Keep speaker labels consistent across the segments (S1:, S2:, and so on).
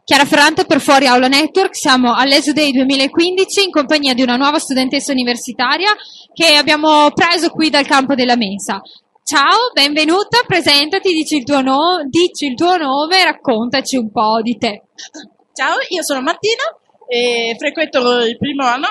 S1: Chiara Ferrante per Fuori Aula Network, siamo all'ESO Day 2015 in compagnia di una nuova studentessa universitaria che abbiamo preso qui dal campo della Mensa. Ciao, benvenuta, presentati, dici il tuo nome, raccontaci un po' di te.
S2: Ciao, io sono Martina e frequento il primo anno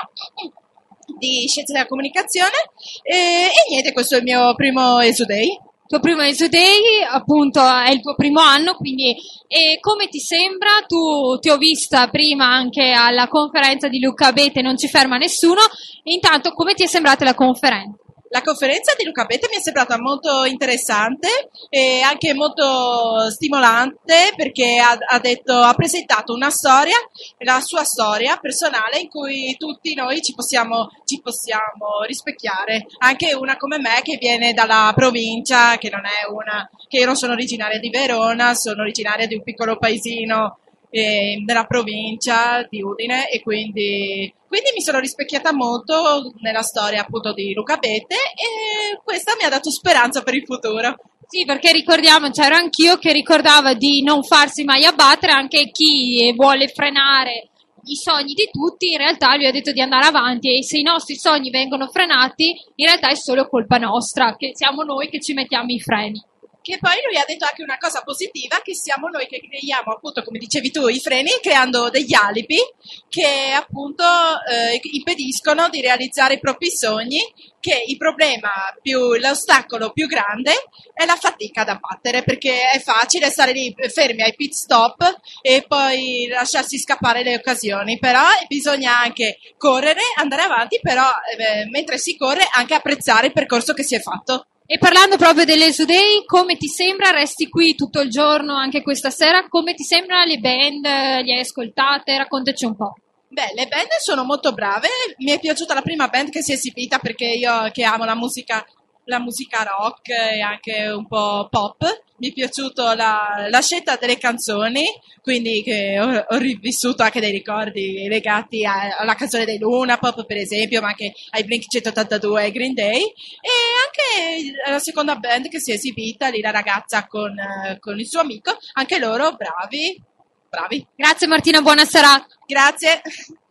S2: di Scienze della Comunicazione e niente, questo è il mio primo ESO Day.
S1: Il tuo primo ESO Day, appunto, è il tuo primo anno, quindi come ti sembra? Tu ti ho vista prima anche alla conferenza di Luca Abete, non ci ferma nessuno. Intanto, come ti è sembrata la conferenza?
S2: La conferenza di Luca Abete mi è sembrata molto interessante e anche molto stimolante perché ha presentato una storia, la sua storia personale in cui tutti noi ci possiamo rispecchiare. Anche una come me che viene dalla provincia, che io non sono originaria di Verona, sono originaria di un piccolo paesino della provincia di Udine e quindi mi sono rispecchiata molto nella storia appunto di Luca Abete e questa mi ha dato speranza per il futuro.
S1: Sì, perché ricordiamo, c'ero anch'io che ricordava di non farsi mai abbattere, anche chi vuole frenare i sogni di tutti, in realtà lui ha detto di andare avanti e se i nostri sogni vengono frenati, in realtà è solo colpa nostra, che siamo noi che ci mettiamo i freni.
S2: Che poi lui ha detto anche una cosa positiva, che siamo noi che creiamo appunto, come dicevi tu, i freni, creando degli alibi che appunto impediscono di realizzare i propri sogni, che l'ostacolo più grande è la fatica da battere, perché è facile stare lì fermi ai pit stop e poi lasciarsi scappare le occasioni, però bisogna anche correre, andare avanti, però mentre si corre anche apprezzare il percorso che si è fatto.
S1: E parlando proprio dell'ESO Day, come ti sembra? Resti qui tutto il giorno, anche questa sera? Come ti sembra le band? Le hai ascoltate? Raccontaci un po'.
S2: Beh, le band sono molto brave. Mi è piaciuta la prima band che si è esibita perché io che amo la musica rock e anche un po' pop. Mi è piaciuta la scelta delle canzoni, quindi che ho rivissuto anche dei ricordi legati alla canzone dei Luna Pop, per esempio, ma anche ai Blink-182 e Green Day. E anche la seconda band che si è esibita, lì la ragazza con il suo amico, anche loro bravi.
S1: Grazie Martina, buona serata.
S2: Grazie.